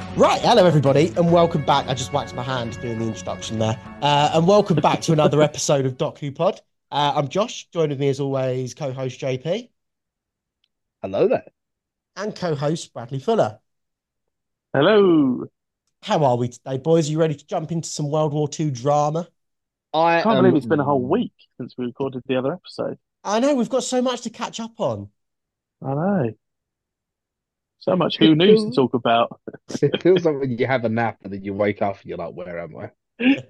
Right, hello everybody, and welcome back. I just whacked my hand doing the introduction there. And welcome back to another episode of Doc Who Pod. I'm Josh, joined with me as always, co-host JP Hello there. and co-host Bradley Fuller. Hello. How are we today, boys? Are you ready to jump into some World War II drama? I Can't believe it's been a whole am. week since we recorded the other episode. I know we've got so much to catch up on. I know. So much Who It news to feels. talk about. It feels like when you have a nap and then you wake up and you're like, "Where am I?"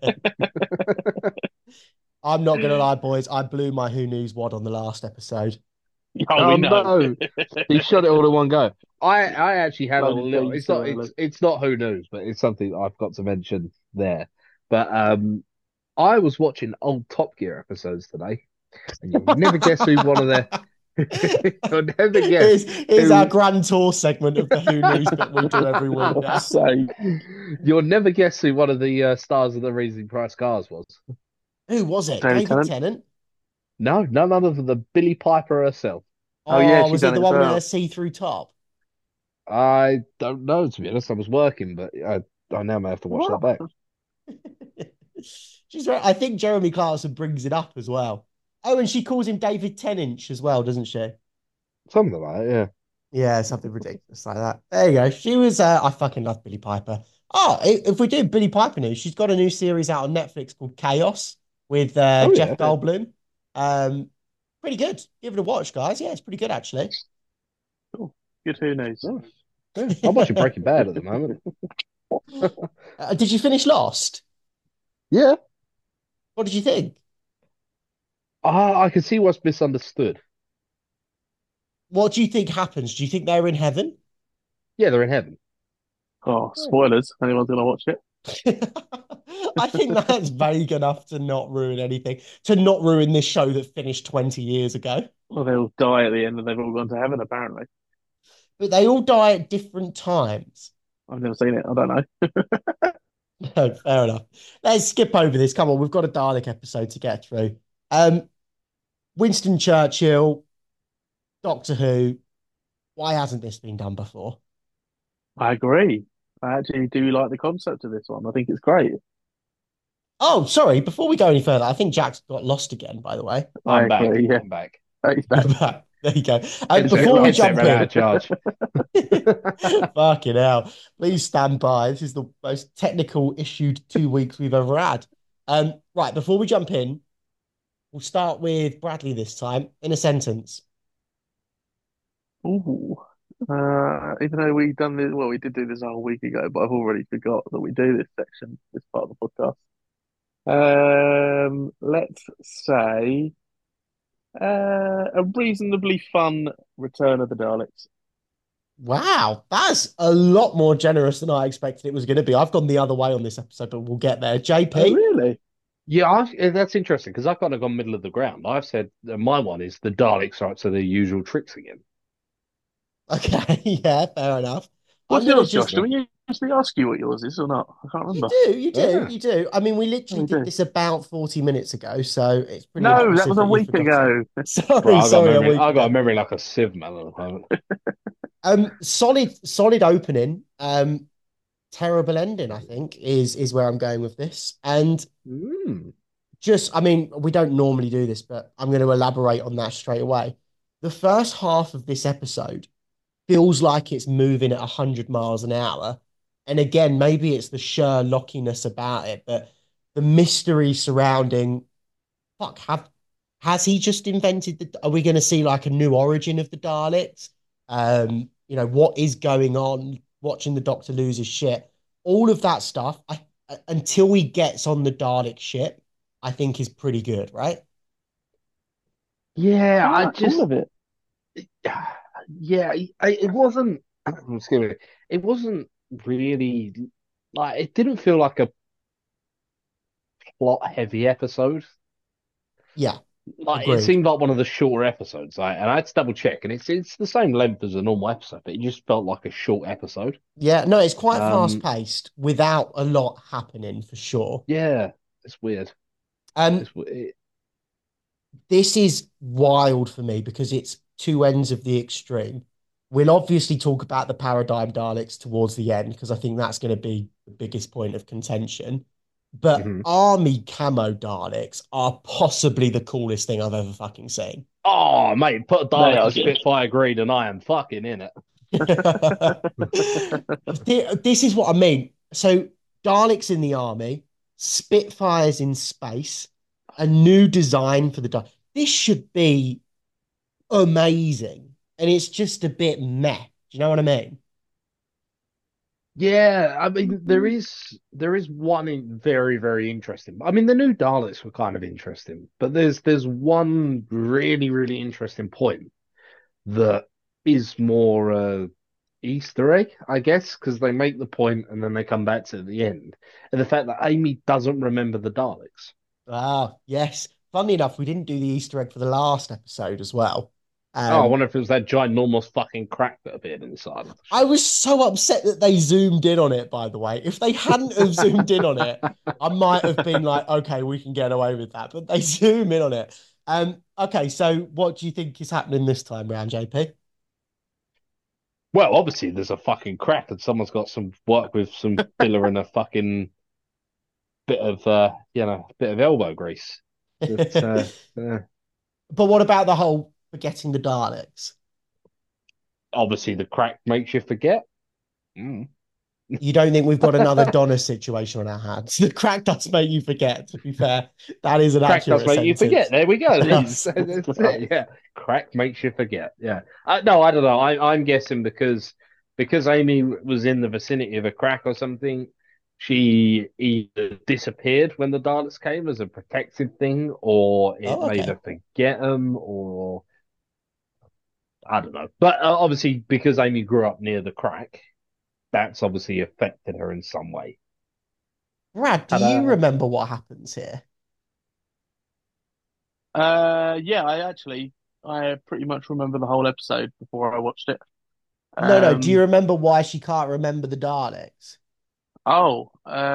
I'm not gonna lie, boys. I blew my Who News wad on the last episode. Oh, Oh we know. no! You shot it all in one go. I actually had a Loaded little. beans It's too not. early. It's not who knows, but it's something I've got to mention there. But I was watching old Top Gear episodes today, and you'll never guess who one of the. You'll never guess Here's our who. grand tour segment of the Who News bit we do every week God's now. sake. You'll never guess who one of the stars of the Raising Price Cars was. Who was it? David David Tennant. Tennant? No, none other than the Billy Piper herself. Oh, yeah, Oh, she was it done the it as one with her well. see-through top? I don't know, to be honest. I was working, but I now may have to watch that What? back. She's right. I think Jeremy Clarkson brings it up as well. Oh, and she calls him David Tennant as well, doesn't she? Something like that, yeah. Yeah, something ridiculous like that. There you go. She was. I fucking love Billy Piper. Oh, if we do Billy Piper news, she's got a new series out on Netflix called Chaos with Oh, Jeff yeah. Goldblum. Um, Pretty good. Give it a watch, guys. Yeah, it's pretty good actually. Cool. Good Who news. Nice. Yeah. I'm watching Breaking Bad at the moment. Did you finish Lost? Yeah. What did you think? I can see what's misunderstood. What do you think happens? Do you think they're in heaven? Yeah, they're in heaven. Oh, Yeah. spoilers. Anyone's going to watch it? I think that's vague enough to not ruin anything, to not ruin this show that finished 20 years ago. Well, they'll die at the end and they've all gone to heaven, apparently. But they all die at different times. I've never seen it. I don't know. No, fair enough. Let's skip over this. Come on, we've got a Dalek episode to get through. Um, Winston Churchill, Doctor Who. Why hasn't this been done before? I agree. I actually do like the concept of this one. I think it's great. Oh, sorry. Before we go any further, I think Jack's got lost again, by the way. I I'm back. agree. Yeah. I'm back. He's You're back. back. There you go. Headset, Before we headset jump ran out of in, charge. fucking hell. Please stand by. This is the most technical issued 2 weeks we've ever had. Right, before we jump in, we'll start with Bradley this time in a sentence. Ooh. Even though we done this, well, we did do this a whole week ago, but I've already forgot that we do this section, this part of the podcast. Let's say a reasonably fun Return of the Daleks. Wow, that's a lot more generous than I expected it was going to be. I've gone the other way on this episode, but we'll get there. Oh, JP? really? Yeah, that's interesting because I've kind of gone middle of the ground. I've said my one is the Daleks are up to their usual tricks again. Okay, yeah, fair enough. I'm What's going to yours, Josh? just Do we usually ask you what yours is or not? I can't You remember. do, you do, Yeah. you do. I mean, we literally We did do. this about 40 minutes ago, so it's pretty No, that impressive was a that you've week forgotten. ago. Sorry, Right, sorry, a week I got a ago. memory like a sieve, man, at the moment. Solid opening. Terrible ending, I think, is where I'm going with this. And Mm. just, I mean, we don't normally do this, but I'm going to elaborate on that straight away. The first half of this episode feels like it's moving at 100 miles an hour. And again, maybe it's the Sherlockiness about it, but the mystery surrounding fuck, has he just invented are we going to see like a new origin of the Daleks? What is going on? Watching the Doctor lose his shit, all of that stuff. Until he gets on the Dalek ship, I think is pretty good, right? Yeah, I I like all just of it. yeah, it wasn't. Excuse me. It wasn't really like it didn't feel like a plot heavy episode. Yeah, Like it agreed. seemed like one of the shorter episodes. And I had to double check, and it's the same length as a normal episode, but it just felt like a short episode. Yeah, no, it's quite fast Um, paced without a lot happening for sure. yeah, it's weird. Um, this is wild for me because it's two ends of the extreme. We'll obviously talk about the Paradigm Daleks towards the end because I think that's going to be the biggest point of contention. But Mhm. army camo Daleks are possibly the coolest thing I've ever fucking seen. Oh, mate, put a They Dalek are in good. Spitfire Greed and I am fucking in it. This is what I mean. So Daleks in the army, Spitfires in space, a new design for the Dalek. This should be amazing. And it's just a bit meh. Do you know what I mean? Yeah, I mean there is one very very interesting. I mean the new Daleks were kind of interesting, but there's one really interesting point that is more Easter egg, I guess, because they make the point and then they come back to the end, and the fact that Amy doesn't remember the Daleks. Ah, yes. Funnily enough, we didn't do the Easter egg for the last episode as well. Oh, I Um, wonder if it was that ginormous fucking crack that appeared inside of the I ship. was so upset that they zoomed in on it, by the way. If they hadn't have zoomed in on it, I might have been like, okay, we can get away with that. But they zoom in on it. Okay, so what do you think is happening this time round, JP? Well, obviously there's a fucking crack and someone's got some work with some filler and a fucking bit of elbow grease. But But what about the whole forgetting the Daleks? obviously the crack makes you forget. Mm. You don't think we've got another Donna situation on our hands? The crack does make you forget, to be fair. That is an Crack does accurate make you forget. sentence. There we go. It does. That's it. Yeah, crack makes you forget. Yeah. No, I don't know. I'm guessing because Amy was in the vicinity of a crack or something. She either disappeared when the Daleks came as a protective thing, or it Oh, made her okay. forget them, or I don't know. But obviously, because Amy grew up near the crack, that's obviously affected her in some way. Brad, do And you remember what happens here? Yeah, I pretty much remember the whole episode before I watched it. No. Do you Um, remember why she can't remember the Daleks? oh,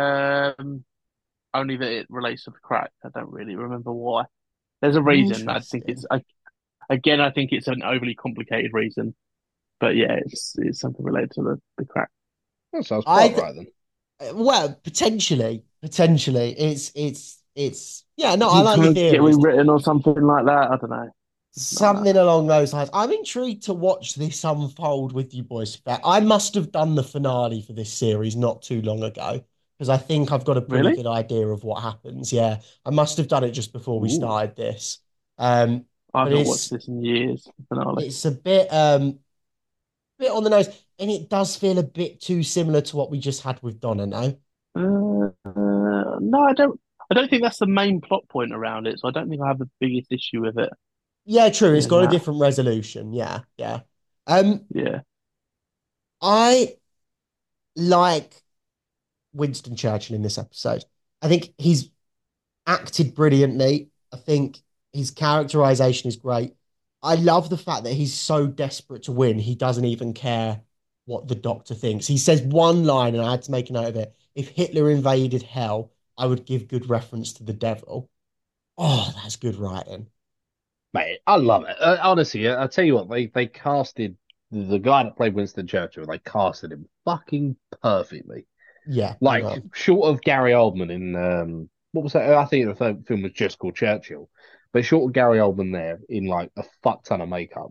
only that it relates to the crack. I don't really remember why. There's a reason. Interesting. Again, I think it's an overly complicated reason. But yeah, it's something related to the crack. that sounds I quite th- right then. well, potentially. It's yeah. No, I She like your can't get theories. rewritten or something like that. I don't know. Something like that. Something along those lines. I'm intrigued to watch this unfold with you boys. I must have done the finale for this series not too long ago because I think I've got a pretty Really? good idea of what happens. Yeah, I must have done it just before we Ooh. started this. Um, I've but not watched this in years, the finale. it's a bit on the nose, and it does feel a bit too similar to what we just had with Donna. No, No, I don't. I don't think that's the main plot point around it, so I don't think I have the biggest issue with it yeah, true. It's in got a that. different resolution. Yeah, yeah. Um, Yeah. I like Winston Churchill in this episode. I think he's acted brilliantly. I think his characterization is great. I love the fact that he's so desperate to win, he doesn't even care what the doctor thinks. He says one line, and I had to make a note of it. If Hitler invaded hell, I would give good reference to the devil. Oh, that's good writing. Mate, I love it. Honestly, I tell you what, they casted the guy that played Winston Churchill. They casted him fucking perfectly. Yeah, I Like know. short of Gary Oldman in what was that? I think the film was just called Churchill, but short of Gary Oldman there in like a fuck ton of makeup.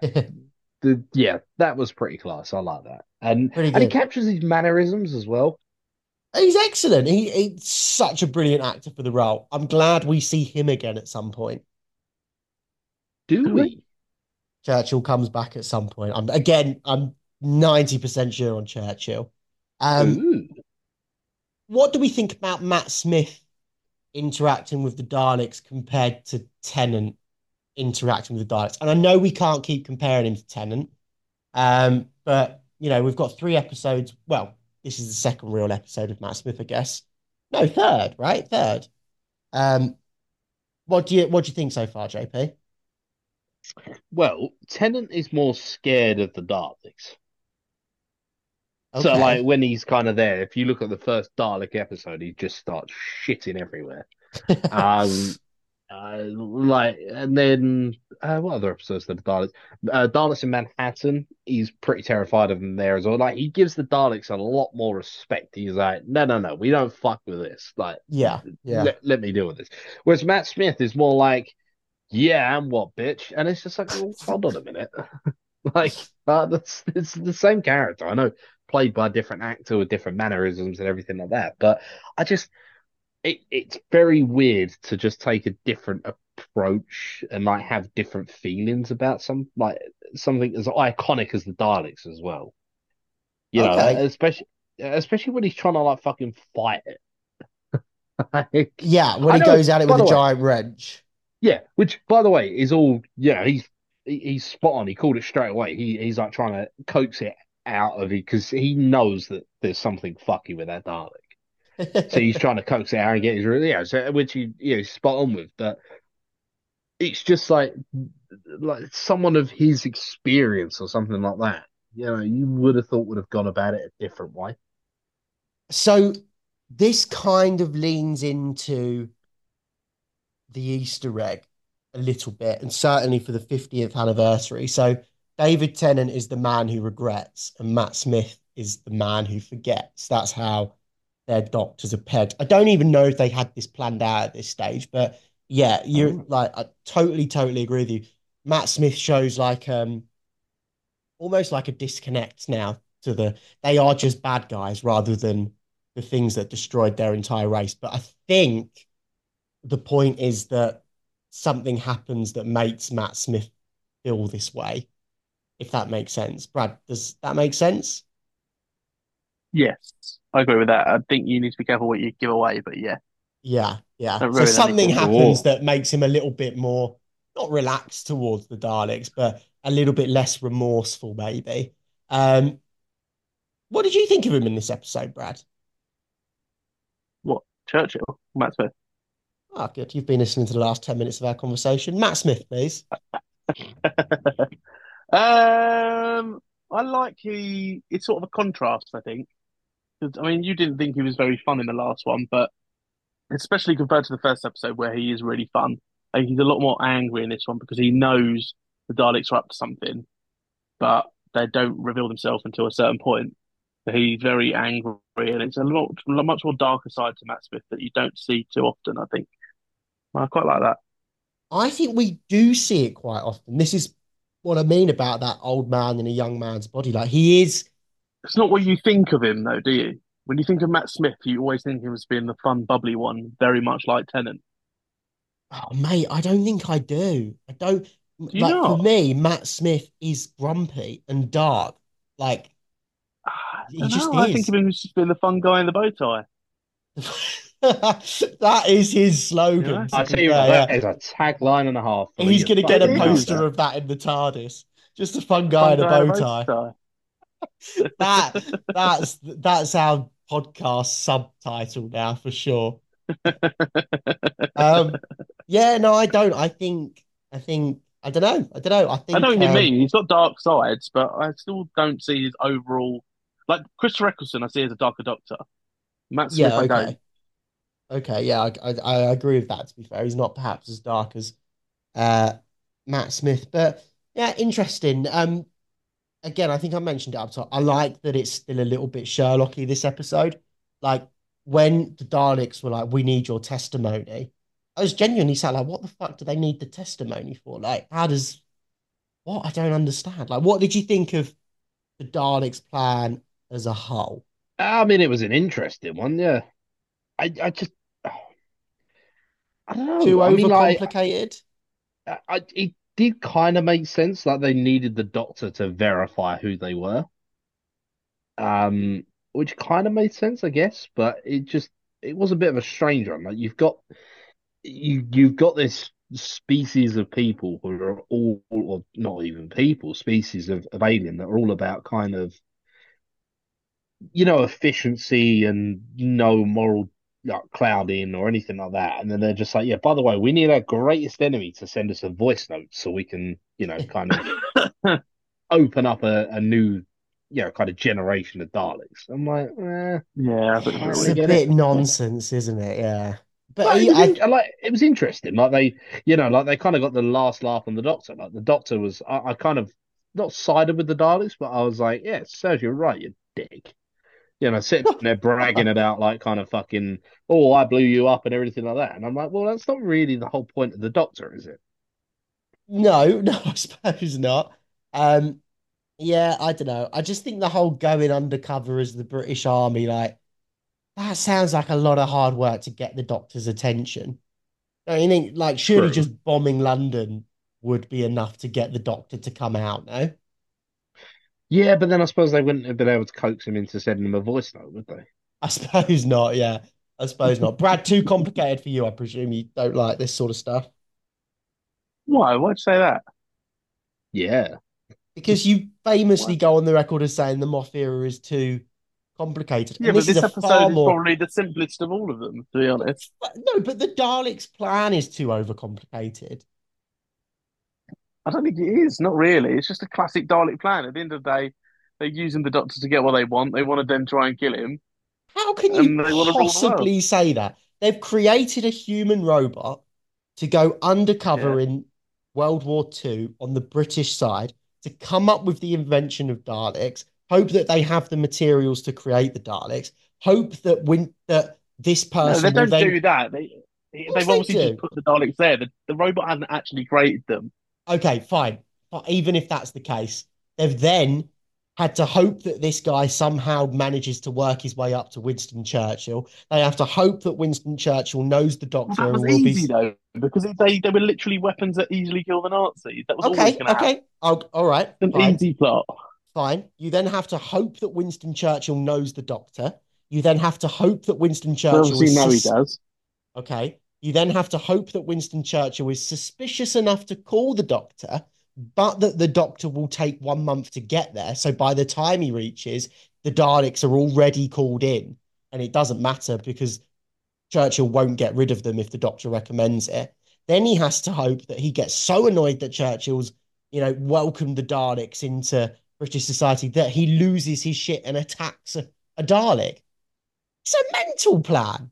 That was pretty class. I like that, Pretty and he good. captures his mannerisms as well. He's excellent. He's such a brilliant actor for the role. I'm glad we see him again at some point. Do Do we? we? Churchill comes back at some point. I'm 90% sure on Churchill. Um, Ooh. what do we think about Matt Smith interacting with the Daleks compared to Tennant interacting with the Daleks? And I know we can't keep comparing him to Tennant, but we've got 3 episodes. Well, this is the second real episode of Matt Smith, I guess. No, third, right? Third. Um, what do you think so far, JP? Well, Tennant is more scared of the Daleks. So, like, Okay. when he's kind of there, if you look at the first Dalek episode, he just starts shitting everywhere. Um, And then what other episodes of the Daleks? Daleks in Manhattan. He's pretty terrified of them there as well. Like he gives the Daleks a lot more respect. He's like, no, no, no, we don't fuck with this. Like, Yeah, yeah. let me deal with this. Whereas Matt Smith is more like, yeah, and what, bitch? And it's just like, well, hold on a minute. Like, it's the same character. I know, played by a different actor with different mannerisms and everything like that. But I just it's very weird to just take a different approach and like have different feelings about something as iconic as the Daleks as well. You know, Okay. especially when he's trying to like fucking fight it. Like, Yeah, when I he know. goes at it By with a the way, giant wrench. yeah, which by the way is all. Yeah, he's spot on. He called it straight away. He's like trying to coax it out of it because he knows that there's something fucky with that Dalek. So he's trying to coax it out and get his yeah, so which he's spot on with. But it's just like someone of his experience or something like that. You know, you would have thought would have gone about it a different way. So this kind of leans into the Easter egg a little bit, and certainly for the 50th anniversary. So David Tennant is the man who regrets, and Matt Smith is the man who forgets. That's how their doctors are pegged. I don't even know if they had this planned out at this stage, but yeah, you're Oh. like, I totally agree with you. Matt Smith shows like almost like a disconnect now to they are just bad guys rather than the things that destroyed their entire race. But I think the point is that something happens that makes Matt Smith feel this way, if that makes sense. Brad, does that make sense? Yes, I agree with that. I think you need to be careful what you give away, but yeah, Yeah, yeah. I So agree with that makes something sense. happens Oh, that makes him a little bit more, not relaxed towards the Daleks, but a little bit less remorseful, maybe. Um, what did you think of him in this episode, Brad? What, Churchill? Matt Smith? Ah, good. You've been listening to the last 10 minutes of our conversation. Matt Smith, please. I like it's sort of a contrast, I think. 'Cause, I mean, you didn't think he was very fun in the last one, but especially compared to the first episode where he is really fun. I think he's a lot more angry in this one because he knows the Daleks are up to something, but they don't reveal themselves until a certain point. So he's very angry, and it's a much more darker side to Matt Smith that you don't see too often, I think. I quite like that. I think we do see it quite often. This is what I mean about that old man in a young man's body. Like he is, It's not what you think of him, though, do you? When you think of Matt Smith, you always think of him as being the fun, bubbly one, very much like Tennant. oh mate, I don't think I do. I don't Do you like for not? me, Matt Smith is grumpy and dark. Like I he don't just know. I think of is. him as just being the fun guy in the bow tie. That is his You know? slogan, to I be tell you what, fair. that Yeah. is a tagline and a half for me. He's You gonna get It a fucking nailed poster is that. of that in the TARDIS. Just a fun guy fun in a guy in a bow bow tie. tie. That that's our podcast subtitle now for sure. Um, yeah, no, I don't. I think I don't know. I don't know. I I know think what you mean. He's got dark sides, but I still don't see his overall. Like Christopher Eccleston, I see as a darker Doctor. Matt Smith, yeah, I don't. okay. Okay, yeah, I agree with that to be fair. He's not perhaps as dark as uh Matt Smith, but yeah, interesting. Again, I think I mentioned it up top. I like that it's still a little bit Sherlocky this episode. Like when the Daleks were like, "We need your testimony," I was genuinely sat like, "What the fuck do they need the testimony for? Like, how does what? I don't understand. Like, what did you think of the Daleks' plan as a whole? I mean, it was an interesting one, yeah. I just, I don't Too know. I mean, overcomplicated? it did kind of make sense. Like they needed the doctor to verify who they were, um, which kind of made sense, I guess. But it was a bit of a strange one. Like you've got this species of people who are all, or not even people, species of alien that are all about kind of, efficiency and no moral like clouding or anything like that. And then they're just like, yeah, by the way, we need our greatest enemy to send us a voice note so we can, kind of open up a new, kind of generation of Daleks. I'm like, Yeah, I think it's a I bit It's kind of a weird. get it. bit nonsense, isn't it? Yeah. but But he, I it was interesting. Like like they kind of got the last laugh on the Doctor. Like the Doctor was, I kind of not sided with the Daleks, but I was like, yeah, Serge, you're right, you dick. Sitting there bragging about like kind of fucking, oh, I blew you up and everything like that. And I'm like, well, that's not really the whole point of the Doctor, is it? no, no, I suppose not. Um, yeah, I don't know. I just think the whole going undercover as the British Army, like that sounds like a lot of hard work to get the Doctor's attention. Don't you think, like, surely True. just bombing London would be enough to get the Doctor to come out, no? Yeah, but then I suppose they wouldn't have been able to coax him into sending him a voice note, would they? I suppose not, yeah. I suppose not. Brad, too complicated for you. I presume you don't like this sort of stuff. Why? Why'd you say that? Yeah. Because you famously Why? go on the record as saying the Moff era is too complicated. Yeah, And but this is a this far episode is more. probably the simplest of all of them, to be honest. No, but the Daleks' plan is too overcomplicated. I don't think it is. Not really. It's just a classic Dalek plan. At the end of the day, they're using the Doctor to get what they want. They want to then try and kill him, How can you and they want to rule the world. possibly say that? They've created a human robot to go Yeah. undercover in World War II on the British side to come up with the invention of Daleks, hope that they have the materials to create the Daleks, hope that this No, they person will don't then. do that. Of course They've they obviously just do. put the Daleks there. The robot hasn't actually created them. Okay, fine. But even if that's the case, they've then had to hope that this guy somehow manages to work his way up to Winston Churchill. They have to hope that Winston Churchill knows the Well, Doctor that and was will be. easy though, because they were literally weapons that easily kill the Nazis. That was always Okay, going to happen. okay. All right, An fine, easy plot. fine. You then have to hope that Winston Churchill knows the Doctor. You then have to hope that Winston We Churchill obviously is know he does. okay. You then have to hope that Winston Churchill is suspicious enough to call the Doctor, but that the Doctor will take 1 month to get there. So by the time he reaches, the Daleks are already called in, and it doesn't matter because Churchill won't get rid of them if the Doctor recommends it. Then he has to hope that he gets so annoyed that Churchill's, welcomed the Daleks into British society that he loses his shit and attacks a Dalek. It's a mental plan.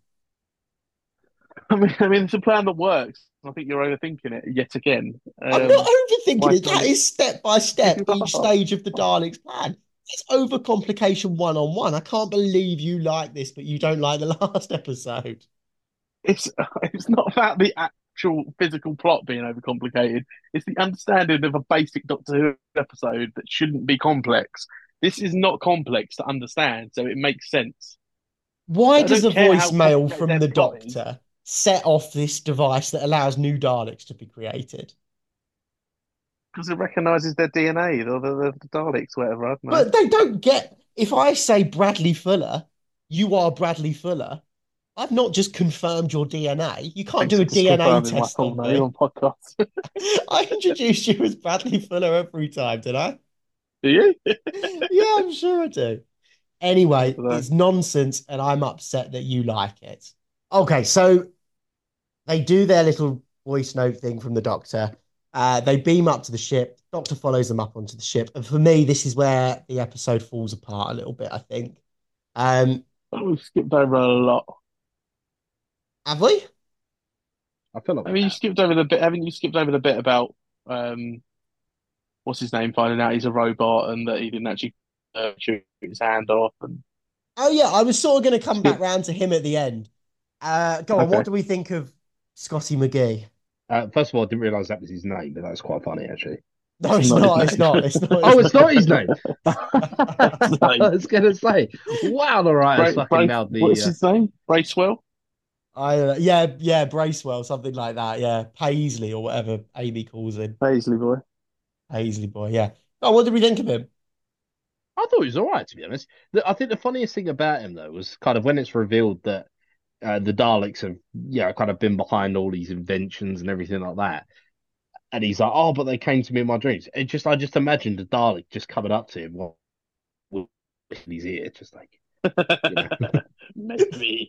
I mean, it's a plan that works. I think you're overthinking it yet again. I'm not overthinking Why it. That can't is step by step, you each are? stage of the Daleks' plan. It's overcomplication one on one. I can't believe you like this, but you don't like the last episode. It's it's not about the actual physical plot being overcomplicated. It's the understanding of a basic Doctor Who episode that shouldn't be complex. This is not complex to understand, so it makes sense. Why So I does don't a care how voicemail complicated from their the plot is Doctor set off this device that allows new Daleks to be created? because it recognizes their DNA or the Daleks, whatever. I don't know. But they don't get. If I say Bradley Fuller, you are Bradley Fuller. I've not just confirmed your DNA. You can't Thanks do a for DNA confirming my test full on name me. on podcast. I introduced you as Bradley Fuller every time, did I? Do you? Yeah, I'm sure I do. Anyway, So, it's nonsense, and I'm upset that you like it. Okay, so they do their little voice note thing from the Doctor. They beam up to the ship. Doctor follows them up onto the ship, and for me, this is where the episode falls apart a little bit. I think. Um, we've skipped over a lot. have we? I feel like I we mean, you have. skipped over the bit, haven't you? Skipped over the bit about what's his name finding out he's a robot and that he didn't actually shoot his hand off and Oh yeah, I was sort of going to come back skip. round to him at the end. Go on. What Okay. do we think of Scotty McGee? First of all, I didn't realize that was his name, but that's quite funny actually. No, It's it's not his not. It's name. not. It's not Oh, his it's not his name. name. I was gonna say, wow, the writers fucking nailed What's the. his name? Bracewell? Yeah, Bracewell, something like that. Yeah, Paisley or whatever Amy calls him. Paisley boy. Paisley boy. Yeah. Oh, what did we think of him? I thought he was all right, to be honest. I think the funniest thing about him though was kind of when it's revealed that the Daleks have, kind of been behind all these inventions and everything like that. And he's like, "Oh, but they came to me in my dreams." I just imagined a Dalek just coming up to him while in his ear, just like, you know. Maybe.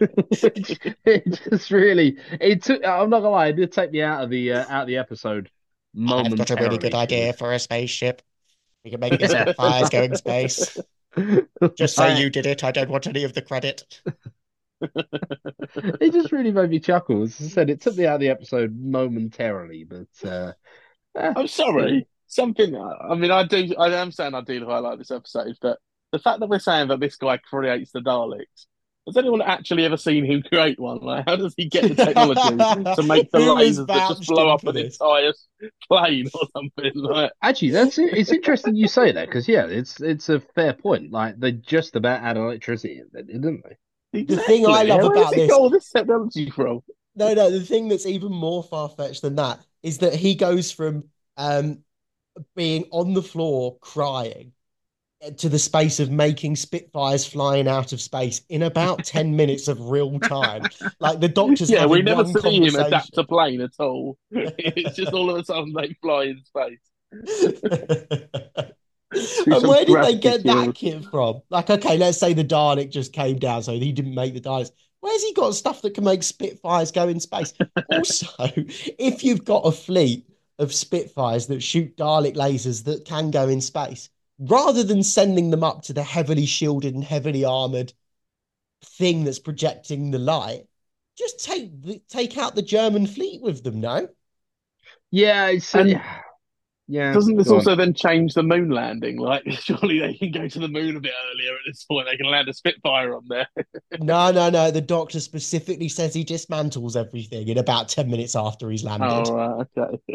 It just really, it took. I'm not gonna lie, it did take me out of the episode I've got a really good momentarily idea because, for a spaceship. We can make the yeah, Spitfires go in space. Just say like, you did it. I don't want any of the credit. It just really made me chuckle. As I said, it took me out of the episode momentarily, but I'm still. sorry. Something. I mean, I do. I am saying I do quite like this episode, but the fact that we're saying that this guy creates the Daleks. Has anyone actually ever seen him create one? Like, how does he get the technology to make the Who has lasers that just vouched blow him up for an this? entire plane or something? Like, Actually, that's it. It's interesting you say that because yeah, it's a fair point. Like they just about had electricity invented, didn't they? The thing I exactly. love Where has about he got this, all this technology from? no, no, the thing that's even more far-fetched than that is that he goes from um being on the floor crying to the space of making Spitfires flying out of space in about 10 minutes of real time. Like the doctor's Yeah, we having never one see him adapt conversation. a plane at all. It's just all of a sudden they fly in space through And some where did they gravity get that shield. kit from? Like, okay, let's say the Dalek just came down, so he didn't make the Daleks. Where's he got stuff that can make Spitfires go in space? Also, if you've got a fleet of Spitfires that shoot Dalek lasers that can go in space, rather than sending them up to the heavily shielded and heavily armored thing that's projecting the light, just take out the German fleet with them, no? Yeah, it's And yeah. doesn't this Go on. also then change the moon landing? Like, surely they can go to the moon a bit earlier at this point. They can land a Spitfire on there. No, no, no. The doctor specifically says he dismantles everything in about 10 minutes after he's Oh, landed. right, okay.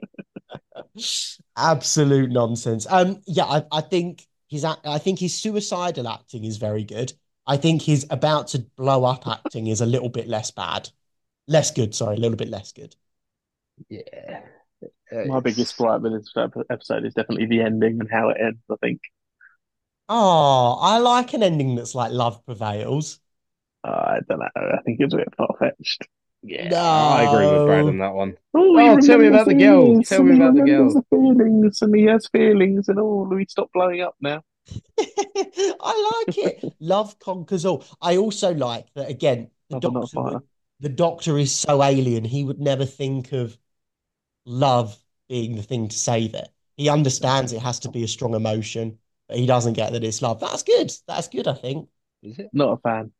Absolute nonsense. Yeah, I think I think his suicidal acting is very good. I think his about to blow up acting is a little bit less bad. Less good, sorry, a little bit less good. Yeah, My biggest it's gripe with this episode is definitely the ending and how it ends, I think. Oh, I like an ending that's like love prevails. I don't know. I think it's a bit far-fetched. yeah. I agree with Brad on No. that one. Oh, he Oh, tell me remembers about the girl. this, Tell and me he about the remembers girl. the feelings, and he has feelings, and oh, we stop blowing up now. I like it. Love conquers all. I also like that again, Love and not fire. the doctor is so alien, he would never think of love being the thing to save it. He understands it has to be a strong emotion, but he doesn't get that it's love. That's good. That's good, I think. Is it? Not a fan.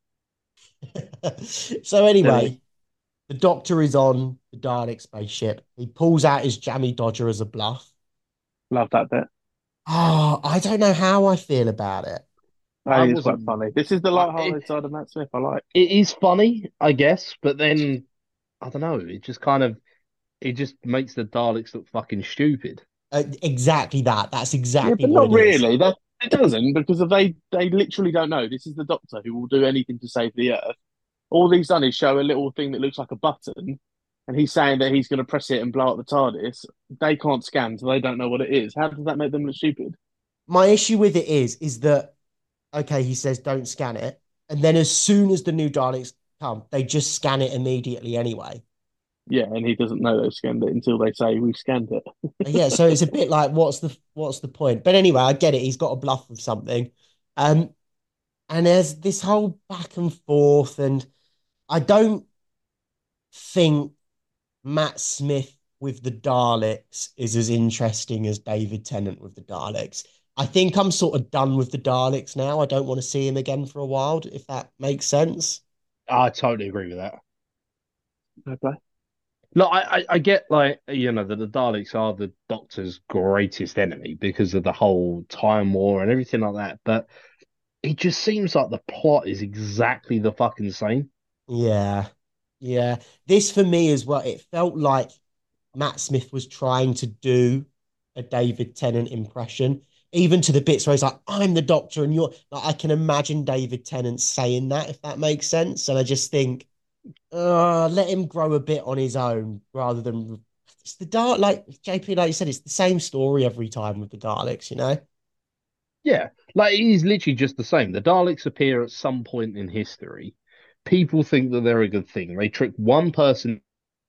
So Silly. anyway, the doctor is on the Dalek spaceship. He pulls out his jammy dodger as a bluff. Love that bit. Oh, I don't know how I feel about it. I I think it's quite wasn't. funny. This is the It, light-hearted side of Matt Smith I like. it is funny, I guess, but then I don't know. It just kind of it just makes the Daleks look fucking stupid. Exactly that. That's Yeah, exactly but what not it is. really. That it doesn't because they literally don't know. This is the Doctor who will do anything to save the Earth. All he's done is show a little thing that looks like a button, and he's saying that he's going to press it and blow up the TARDIS. They can't scan, so they don't know what it is. How does that make them look stupid? My issue with it is that okay, he says don't scan it, and then as soon as the new Daleks come, they just scan it immediately anyway. Yeah, and he doesn't know they've scanned it until they say we've scanned it. Yeah, so it's a bit like what's the point? But anyway, I get it. He's got a bluff of something, um, and there's this whole back and forth, and I don't think Matt Smith with the Daleks is as interesting as David Tennant with the Daleks. I think I'm sort of done with the Daleks now. I don't want to see him again for a while, if that makes sense. I totally agree with that. Okay. Look, I get like that the Daleks are the Doctor's greatest enemy because of the whole time war and everything like that, but it just seems like the plot is exactly the fucking same. Yeah. Yeah. This for me as well, it felt like Matt Smith was trying to do a David Tennant impression, even to the bits where he's like, I'm the doctor and you're like, I can imagine David Tennant saying that, if that makes sense. And I just think, let him grow a bit on his own rather than it's the dark, like JP, like you said, it's the same story every time with the Daleks, you know? Yeah, like it is literally just the same. The Daleks appear at some point in history. People think that they're a good thing. They trick one person.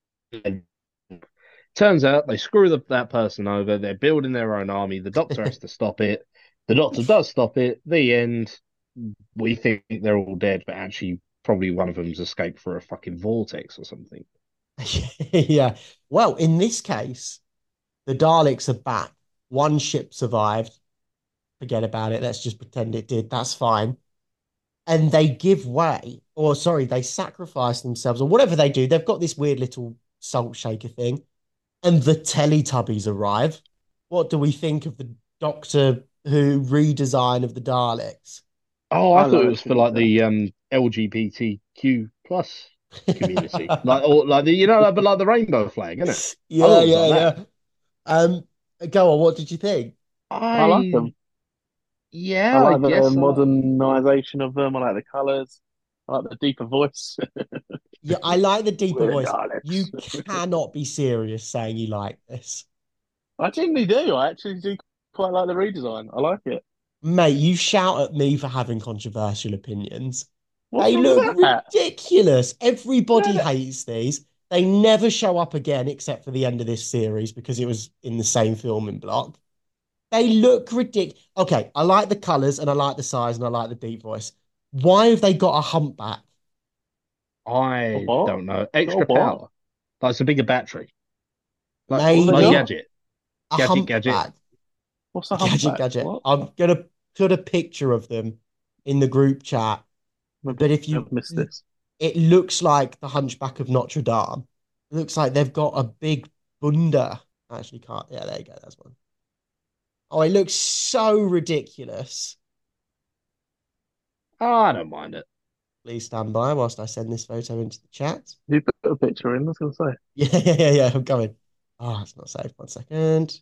Turns out they screw that person over. They're building their own army. The Doctor has to stop it. The Doctor does stop it. The end. We think they're all dead, but actually, probably one of them's escaped for a fucking vortex or something. Yeah. Well, in this case, the Daleks are back. One ship survived. Forget about it. Let's just pretend it did. That's fine. and they give way, or sorry, they sacrifice themselves, or whatever they do. They've got this weird little salt shaker thing, and the Teletubbies arrive. What do we think of the Doctor Who redesign of the Daleks? Oh, I I thought it like was it, to for be like fair. the LGBTQ plus community, like or like the but like the rainbow flag, isn't it? I thought Yeah, it was yeah, like that. yeah. Um, Go on. What did you think? I like I them. I Yeah, I like the guess modernization of them. I like the colours. I like the deeper voice. Yeah, I like the deeper We're the voice. You Daleks. cannot be serious saying you like this. I genuinely do. I actually do quite like the redesign. I like it. Mate, you shout at me for having controversial opinions. What's They wrong with look that? ridiculous. No, Everybody no. hates these. They never show up again except for the end of this series because it was in the same filming block. They look ridiculous. Okay, I like the colors and I like the size and I like the deep voice. Why have they got a humpback? A I what? don't know. Got a Extra what? power, like it's a bigger battery, What have they like Maybe got? gadget, a gadget. humpback. What's a Gadget, humpback? gadget. What? I'm gonna put a picture of them in the group chat. Maybe But if you, I've missed this. it looks like the Hunchback of Notre Dame. It looks like they've got a big bunda. I actually can't. Yeah, there you go. That's one. Oh, it looks so ridiculous. Oh, I don't mind it. Please stand by whilst I send this photo into the chat. You put a picture in, I was going to say. Yeah, yeah, yeah, yeah. I'm coming. Oh, it's not saved. 1 second.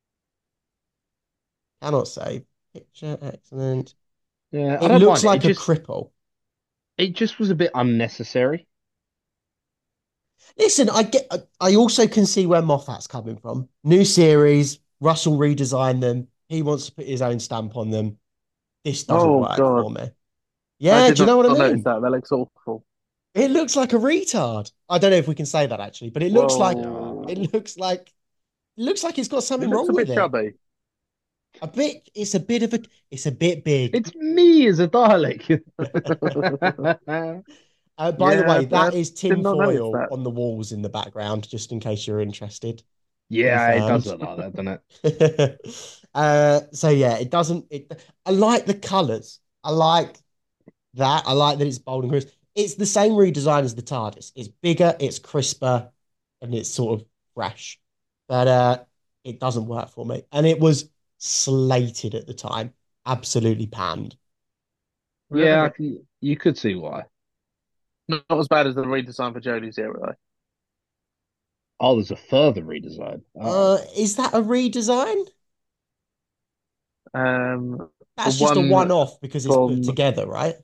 Cannot save. Picture. Excellent. Yeah, I It don't looks mind it. like a cripple. It just was a bit unnecessary. Listen, I also can see where Moffat's coming from. New series, Russell redesigned them. He wants to put his own stamp on them. This doesn't Oh, work God. for me. I Yeah, did do you know what I not notice mean? that. That looks awful. It looks like a retard. I don't know if we can say that actually, but Well, it looks like it's got it something looks wrong a bit with it. chubby. A bit, it's a bit big. It's me as a Dalek. By the Yeah, way, I that is did tin not notice foil that. on the walls in the background, just in case you're interested. Yeah, it does Confirmed. look like that, doesn't it? So yeah, it doesn't. I like the colors. I like that. I like that it's bold and crisp. It's the same redesign as the TARDIS. It's bigger, it's crisper, and it's sort of fresh. But it doesn't work for me. And it was slated at the time, absolutely panned. Yeah, Really? you could see why. Not as bad as the redesign for Jodie Zero, Oh, there's a further redesign. Uh-oh. Is that a redesign? though. The That's just a one one-off because it's put from, together, right?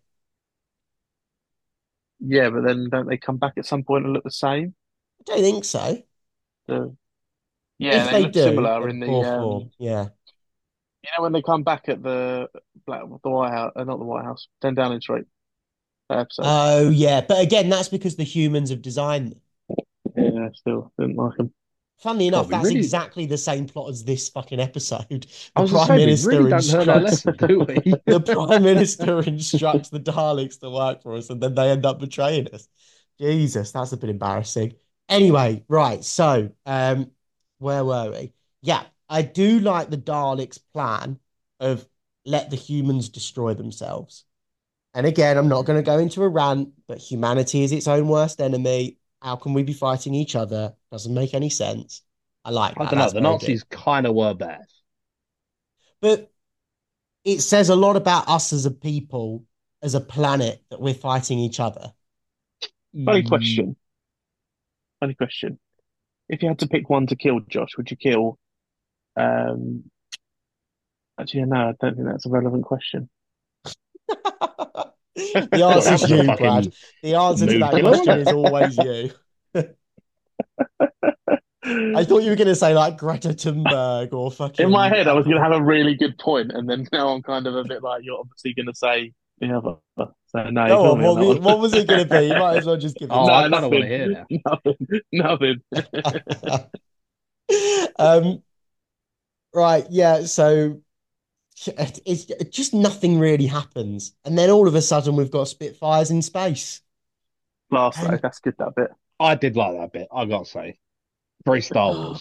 yeah, but then don't they come back at some point and look the same? I don't think so. The, yeah, If they they look do, similar then in the, poor form. Yeah. when they come back at the White House, not the White House, 10 Downing Street episode. Oh, yeah. But again, that's because the humans have designed them. Yeah, still didn't like them. Funnily God, enough, we that's really. exactly the same plot as this fucking episode. I The was gonna Prime say we really Minister don't learn our instructs lesson, do we? the Prime Minister instructs the Daleks to work for us, and then they end up betraying us. Jesus, that's a bit embarrassing. Anyway, right. So, where were we? Yeah, I do like the Daleks' plan of let the humans destroy themselves. And again, I'm not going to go into a rant, but humanity is its own worst enemy. How can we be fighting each other? Doesn't make any sense. I like I that. don't know. That's The very good. Nazis kind of were bad. But it says a lot about us as a people, as a planet, that we're fighting each other. Funny Mm, question. Funny question. If you had to pick one to kill, Josh, would you kill? Um, Actually, no, I don't think that's a relevant question. The What, answer is just a you, Brad. fucking The answer to mood that killer question one? is always you. I thought you were going to say like Greta Thunberg or In my fucking head, I was going to have a really good point, and then now I'm kind of a bit like, you're obviously going to say the other. So no, Go ignore on. me on that one. What was it going to be? You might as well just give it Oh, to I No, kind of us. want to nothing, hear now. nothing. um, right. Yeah. So it's just nothing really happens, and then all of a sudden we've got Spitfires in space, Last though, and that's good. That bit. I did like that bit. I gotta say, very Star oh, Wars.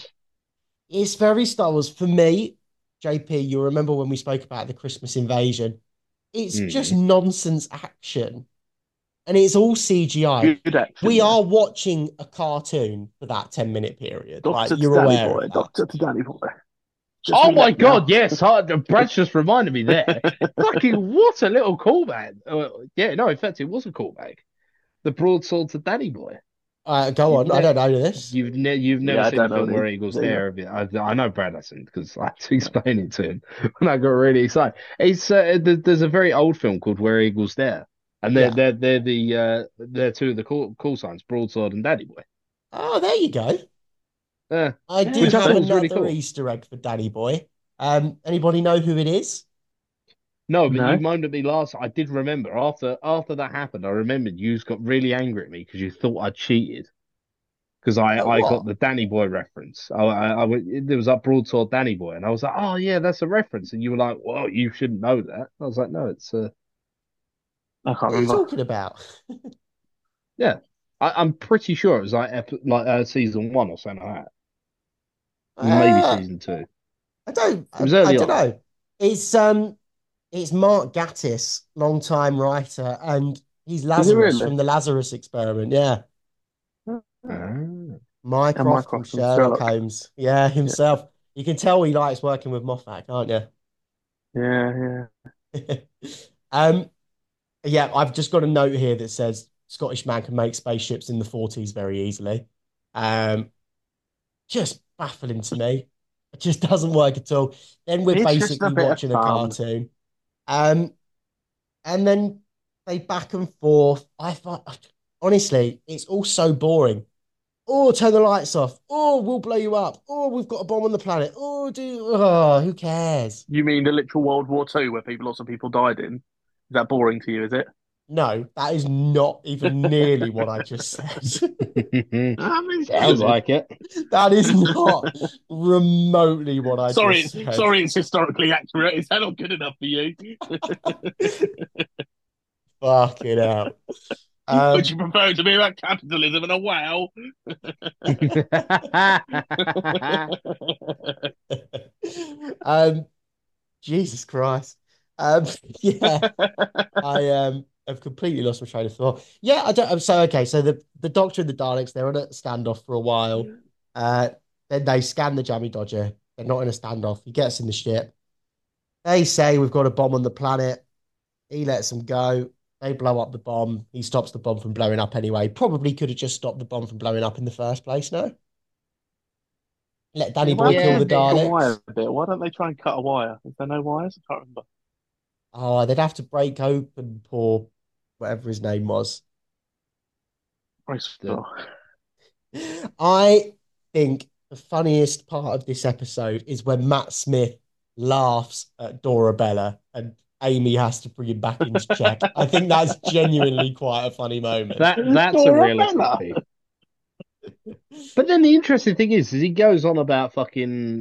it's very Star Wars for me. JP, you remember when we spoke about the Christmas invasion? It's just Mm. nonsense action, and it's all CGI. Good action We though. are watching a cartoon for that 10-minute period. Like, Doctor to you're Danny aware of Boy, that. Doctor to Danny Boy. Just Oh my relax God, now. yes. Brad's just reminded me there. Fucking what a little callback. Yeah, no, in fact, it was a callback. The broadsword to Danny Boy. Go You've on. I ne don't know this. you've never Yeah, I seen the don't know film what it Where is Eagles either. Dare, have you? I know Brad hasn't because I had to explain it to him when I got really excited. It's there's a very old film called Where Eagles Dare, and Yeah. they're two of the call signs, Broadsword and Danny Boy. Oh, there you go. Uh, I Yeah, do which I have thought was really another cool. Easter egg for Danny Boy. Anybody know who it is? No, but you no. moaned at me last. I did remember after that happened. I remembered you got really angry at me because you thought I cheated because At I got what? the Danny Boy reference. There was that broadsword Danny Boy, and I was like, oh yeah, that's a reference. And you were like, well, you shouldn't know that. I was like, no, it's I can't What are you remember. talking about? yeah. I'm pretty sure it was season 1 or something like that, maybe Uh, season 2. I don't. It was I early don't on. know. It's it's Mark Gatiss, long-time writer, and he's Is it Lazarus really? from the Lazarus Experiment. Yeah, Ah. And Mycroft from Mycroft and Sherlock Sherlock. Holmes. Yeah, Yeah, himself. You can tell he likes working with Moffat, can't yeah, you? um, yeah, I've just got a note here that says Scottish man can make spaceships in the 40s very easily. Um, just baffling to me. It just doesn't work at all. Then we're It's just a basically bit of watching a fun. cartoon. Um, and then they back and forth. I thought, honestly, it's all so boring. Oh, turn the lights off. Oh, we'll blow you up. Oh, we've got a bomb on the planet. Who cares? You mean the literal World War II where lots of people died in? Is that boring to you, is it? No, that is not even nearly what I just said. Sounds like it. That is not remotely what I just Sorry, said. sorry, it's historically accurate. Is that not good enough for you? Fucking hell. Would Um, you prefer it to be about capitalism and a wow? um, Jesus Christ. Um, yeah, I have completely lost my train of thought. Yeah, I don't. So okay, so the Doctor and the Daleks, they're on a standoff for a while. Uh, then they scan the Jammy Dodger. They're not in a standoff. He gets in the ship. They say we've got a bomb on the planet. He lets them go. They blow up the bomb. He stops the bomb from blowing up anyway. Probably could have just stopped the bomb from blowing up in the first place. No, let Yeah, Danny what Boy happened to kill Yeah, the the Daleks. wire bit? Why don't they try and cut a wire? Is there no wires? I can't remember. Oh, they'd have to break open poor whatever his name was. Brace the, for- I think the funniest part of this episode is when Matt Smith laughs at Dorabella and Amy has to bring him back into check. I think that's genuinely quite a funny moment. that's a realistic Dorabella. piece. But then the interesting thing is he goes on about fucking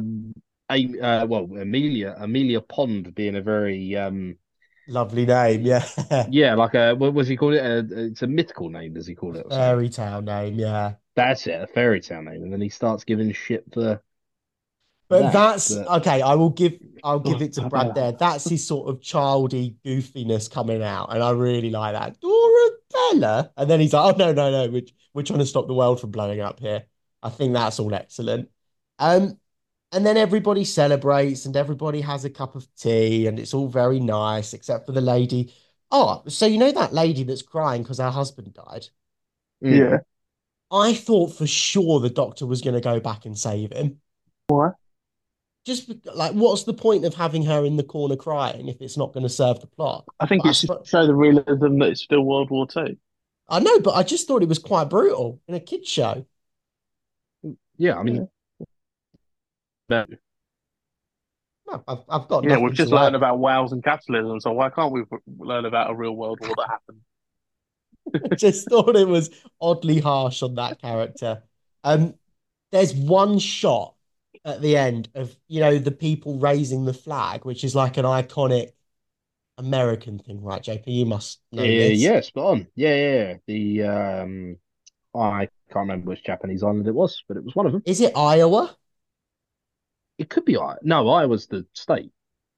Amelia Pond being a very Lovely name, yeah. yeah, like a what was he called it? It's a mythical name, does he call it or something? Fairy tale name, yeah. That's it, a fairy tale name, and then he starts giving shit for But that. that's But okay. I'll give it to Brad Dorabella. there. That's his sort of childy goofiness coming out, and I really like that. Dorabella, and then he's like, "Oh no, we're trying to stop the world from blowing up here." I think that's all excellent. Um, and then everybody celebrates, and everybody has a cup of tea, and it's all very nice, except for the lady. Oh, so you know that lady that's crying because her husband died? Yeah. mm, I thought for sure the doctor was going to go back and save him. Why? Just like, what's the point of having her in the corner crying if it's not going to serve the plot? I think But it's just to show the realism that it's still World War II. I know, but I just thought it was quite brutal in a kids show. yeah, I mean, Yeah. but No, I've got Yeah, we've nothing to just like. learned about wows and capitalism, so why can't we learn about a real world war that happened? I just thought it was oddly harsh on that character. Um, there's one shot at the end of the people raising the flag, which is like an iconic American thing, right, JP? You must know this. yeah, spot on. Yeah. The I can't remember which Japanese island it was, but it was one of them. Is it Iowa? It could be I. No, I was the state.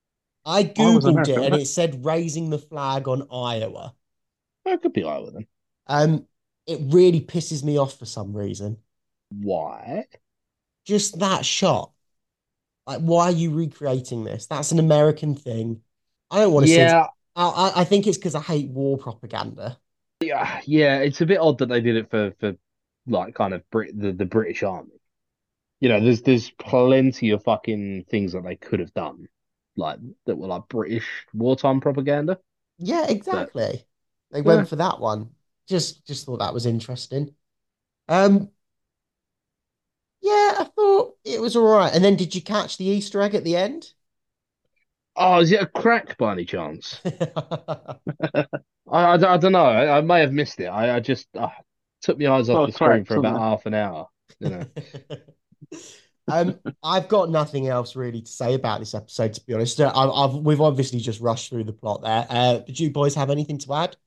I I was Googled it America, and right? it said raising the flag on Iowa. That could be Iowa then. Um, it really pisses me off for some reason. Why? Just that shot. Like, why are you recreating this? That's an American thing. I don't want to see it. Yeah, I think it's because I hate war propaganda. yeah. It's a bit odd that they did it for like kind of the British Army. There's plenty of fucking things that they could have done, like that were like British wartime propaganda. Yeah, But exactly. They yeah, went for that one. Just thought that was interesting. Um, yeah, I thought it was all right. And then did you catch the Easter egg at the end? oh, is it a crack by any chance? I don't know. I may have missed it. I just took my eyes off Well, the screen correct, for about wasn't half an hour. You know. I've got nothing else really to say about this episode, to be honest. We've obviously just rushed through the plot there. Did you boys have anything to add?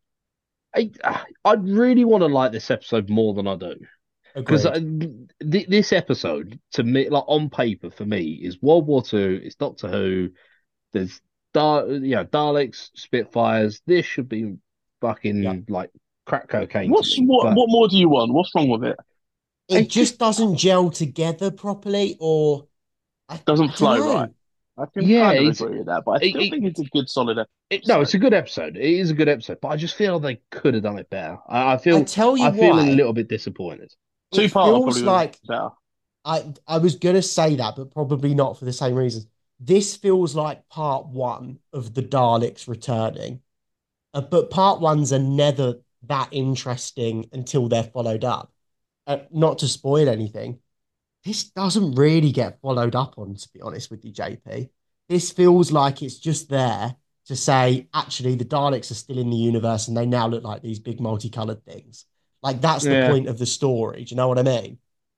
I really want to like this episode more than I do because Agreed. this episode to me, like on paper for me, is World War Two. It's Doctor Who. There's Daleks, Spitfires. This should be Yeah. fucking like crack cocaine to me. what? But What more do you want? What's wrong with it? It it just just doesn't gel together properly, or I Doesn't don't flow right. know. I can yeah, kind of it's agree with that, but I it, still it, think it's a good, solid no, it's episode. a good episode. It is a good episode, but I just feel they could have done it better. I I feel tell you I feel a why. little bit disappointed. It Two-parter feels probably would have like been better. I was gonna say that, but probably not for the same reasons. This feels like part one of the Daleks returning. But part ones are never that interesting until they're followed up. Not to spoil anything, this doesn't really get followed up on, to be honest with you, JP. This feels like it's just there to say, actually, the Daleks are still in the universe and they now look like these big multicolored things. Like, that's the Yeah, point of the story. Do you know what I mean?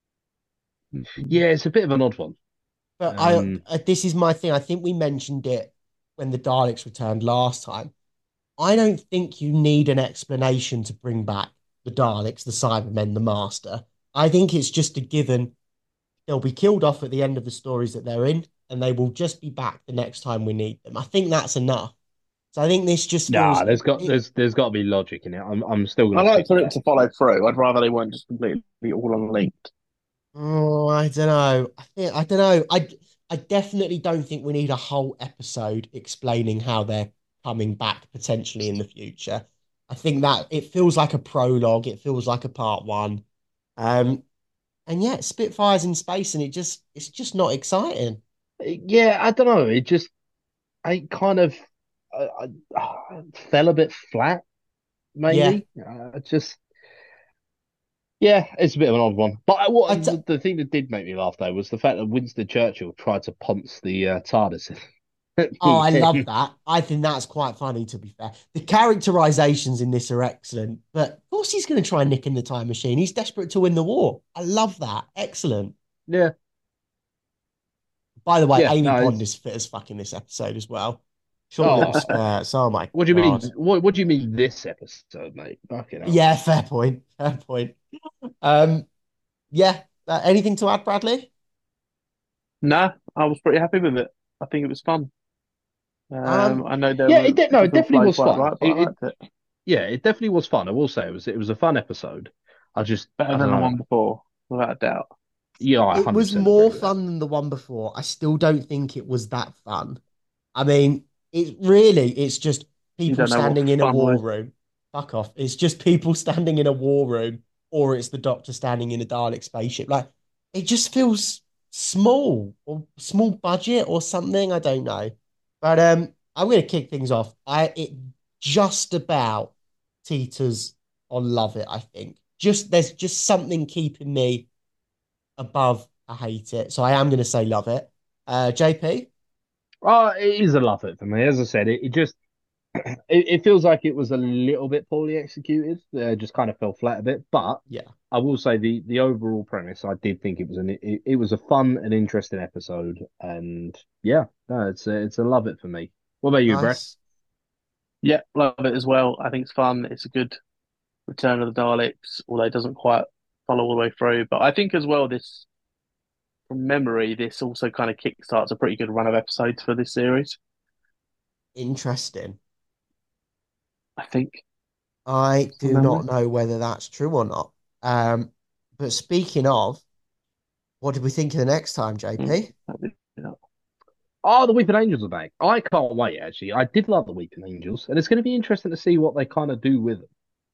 yeah, it's a bit of an odd one. But Um, this is my thing. I think we mentioned it when the Daleks returned last time. I don't think you need an explanation to bring back the Daleks, the Cybermen, the Master. I think it's just a given. They'll be killed off at the end of the stories that they're in, and they will just be back the next time we need them. I think that's enough. So I think this just nah, feels there's got it. there's got to be logic in it. I'm still I gonna like stick for with it that. to follow through. I'd rather they weren't just completely all unlinked. Oh, I don't know. I don't know. I definitely don't think we need a whole episode explaining how they're coming back potentially in the future. I think that it feels like a prologue. It feels like a part one. Um, and yeah, Spitfires in space, and it's just not exciting. Yeah, I don't know. It just I kind of fell a bit flat, Yeah, maybe. Just yeah, it's a bit of an odd one. But I t the thing that did make me laugh though was the fact that Winston Churchill tried to ponce the TARDIS at Oh, the I love end. that. I think that's quite funny, to be fair. The characterizations in this are excellent, but of course he's going to try and nick in the time machine. He's desperate to win the war. I love that. Excellent. Yeah, By the way, yeah. Amy No, Pond it's is fit as fuck in this episode as well. Short little oh, spurts. Oh my what do you mean? God. What do you mean this episode, mate? Fucking hell. Yeah, fair point. Fair point. Um, yeah. Anything to add, Bradley? Nah, I was pretty happy with it. I think it was fun. Um, I know Yeah, it no, it doesn't definitely flow was quite fun. right, but I liked it. Yeah, it definitely was fun. I will say it was a fun episode. Better I don't than the know. one before, without a doubt. Yeah, I it was 100% agree more with that. fun than the one before. I still don't think it was that fun. I mean, it's just You people don't know what standing in a fun war was. room. Fuck off. It's just people standing in a war room, or it's the Doctor standing in a Dalek spaceship. Like, it just feels small or small budget or something. I don't know. But I'm gonna kick things off. It just about teeters on love it, I think. Just there's just something keeping me above I hate it. So I am gonna say love it. JP? Oh, it is a love it for me. As I said, it just it feels like it was a little bit poorly executed. Just kind of fell flat a bit. But Yeah. I will say the overall premise, I did think it was a fun and interesting episode. And yeah, no, it's a love it for me. What about you, Brett? Nice. Yeah, love it as well. I think it's fun. It's a good return of the Daleks, although it doesn't quite follow all the way through. But I think as well, this from memory, this also kind of kickstarts a pretty good run of episodes for this series. Interesting. I think, I from do not memory. know whether that's true or not. Um, but speaking of, what did we think of the next time, Mm, JP? yeah. Oh, the Weeping Angels are back. I can't wait, actually. I did love the Weeping Angels, and it's going to be interesting to see what they kind of do with them.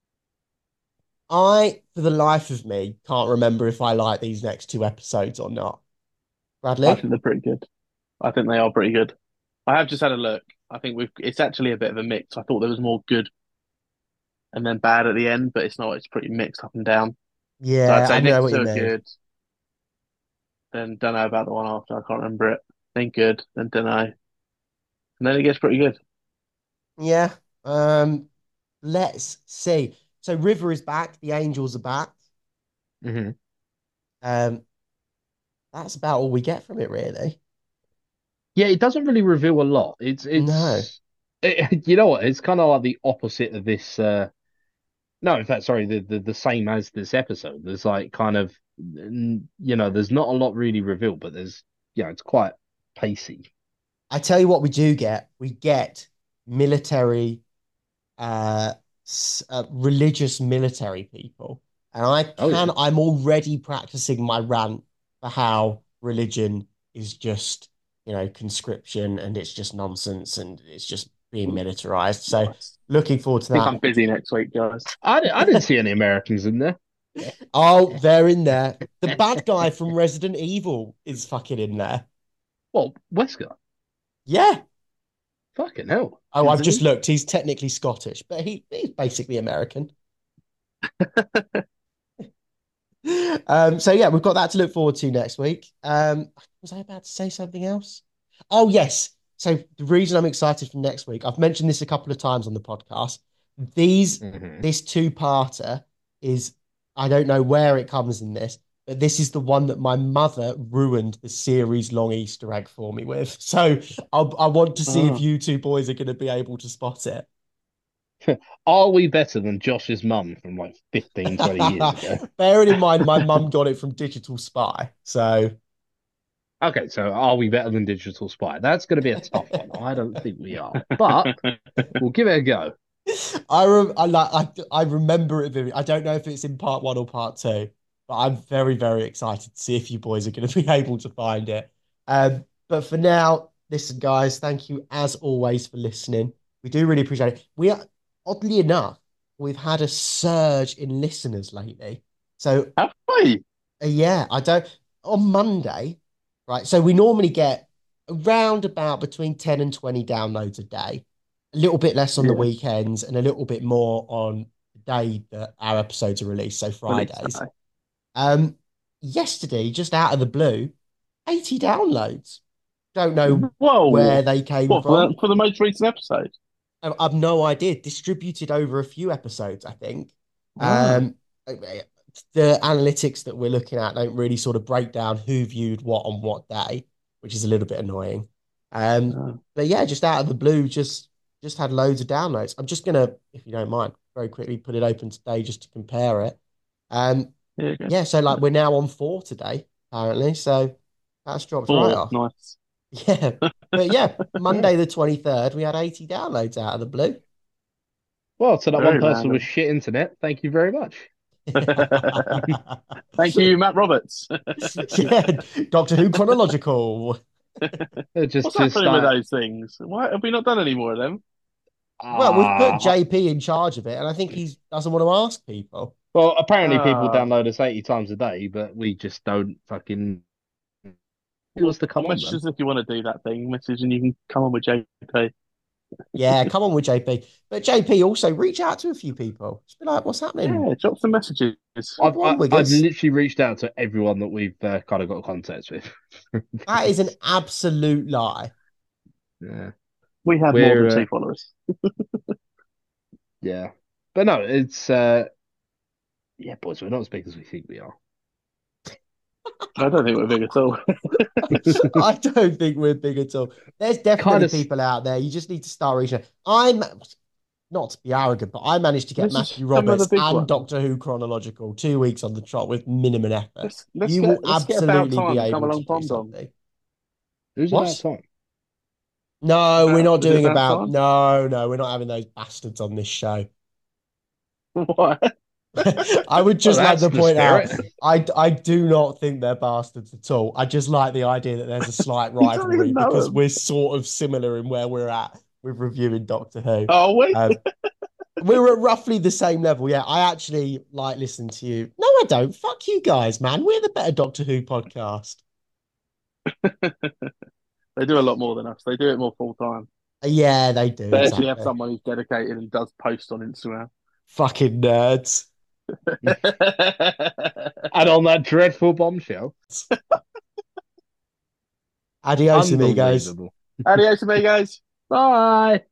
I, for the life of me, can't remember if I like these next two episodes or not. I Bradley? think they're pretty good. I think they are pretty good. I have just had a look. I think it's actually a bit of a mix. I thought there was more good and then bad at the end, but it's not. It's pretty mixed up and down. So I'd Yeah, I say know next what you two are mean. good, then don't know about the one after. I can't remember it. Then good, then don't know, and then it gets pretty good. Yeah. Um, let's see. So River is back, the Angels are back. Hmm. Um, that's about all we get from it, really. Yeah, it doesn't really reveal a lot. No. You know what? It's kind of like the opposite of this. No, in fact, sorry, the same as this episode. There's like kind of, there's not a lot really revealed, but it's quite pacey. I tell you what we do get. We get military, uh, religious military people. And Oh yeah. I'm already practicing my rant for how religion is just, conscription and it's just nonsense and it's just being militarized. So Nice. looking forward to I think that. I'm busy next week, guys. I didn't see any Americans in there. Oh, they're in there. The bad guy from Resident Evil is fucking in there. Well, Wesker, Yeah. fucking hell. Oh, Is I've just he? looked. He's technically Scottish, but he's basically American. So yeah, we've got that to look forward to next week. Was I about to say something else? Oh yes. So the reason I'm excited for next week, I've mentioned this a couple of times on the podcast. These Hmm. this two-parter is I don't know where it comes in this, but this is the one that my mother ruined the series long Easter egg for me with. So I want to see if Oh. you two boys are going to be able to spot it. Are we better than Josh's mum from like 15, 20 years ago? Bearing in mind, my mum got it from Digital Spy, so Okay, so are we better than Digital Spy? That's going to be a tough one. I don't think we are, but we'll give it a go. I remember it vividly. I don't know if it's in part one or part two, but I'm very, very excited to see if you boys are going to be able to find it. But for now, listen, guys, thank you as always for listening. We do really appreciate it. We are, oddly enough, we've had a surge in listeners lately. So Have we? yeah, I don't. On Monday, right? So we normally get around about between 10 and 20 downloads a day, a little bit less on the Yeah. weekends and a little bit more on the day that our episodes are released, so Release Fridays. day. Um, Yesterday, just out of the blue, 80 downloads. Don't know where Whoa. they came What from. for the most recent episode? I've no idea. Distributed over a few episodes, I think. Ah. Um, the analytics that we're looking at don't really sort of break down who viewed what on what day, which is a little bit annoying. Ah. But yeah, just out of the blue, just had loads of downloads. I'm just gonna, if you don't mind, very quickly put it open today just to compare it. Um, Here you go. yeah, so like we're now on four today, apparently. So that's dropped right Four. off. Nice. Yeah. But yeah, Yeah. Monday the 23rd, we had 80 downloads out of the blue. Well, to that one Very person with random. shit internet, thank you very much. Thank you, Matt Roberts. Yeah, Doctor Who chronological. Just What's to happening with start, those things? Why have we not done any more of them? Well, we've put ah, JP in charge of it, and I think he doesn't want to ask people. well, apparently people Uh, download us 80 times a day, but we just don't fucking who well, wants to come on message then? us if you want to do that thing. Message and you can come on with JP. Yeah, come on with JP. But JP also reach out to a few people. Just be like, what's happening? Yeah, drop some messages. I've Come on I, with I've us. literally reached out to everyone that we've kind of got contacts with. That is an absolute lie. Yeah, We have more than we're two followers. yeah, but no, it's yeah, boys, we're not as big as we think we are. I don't think we're big at all. I don't think we're big at all. There's Kind definitely of. people out there. You just need to start reaching out. I'm not to be arrogant, but I managed to get This is Matthew some of the Roberts big and ones. Doctor Who chronological 2 weeks on the trot with minimum effort. Let's You will get About absolutely be Time to come able to along, do Pond on. Who's about what? time? No, we're not Is it doing about about. time? No, we're not having those bastards on this show. What? I would Well, just like that's to the point out, spirit. I do not think they're bastards at all. I just like the idea that there's a slight You don't rivalry even know because them. we're sort of similar in where we're at with reviewing Doctor Who. Oh, we? Um, we're at roughly the same level. Yeah, I actually like listening to you. No, I don't. Fuck you guys, man. We're the better Doctor Who podcast. They do a lot more than us. They do it more full time. Yeah, they do, They actually have exactly. someone who's dedicated and does post on Instagram. Fucking nerds. And on that dreadful bombshell, Adios, amigos. unbelievable. Adios, amigos. Bye.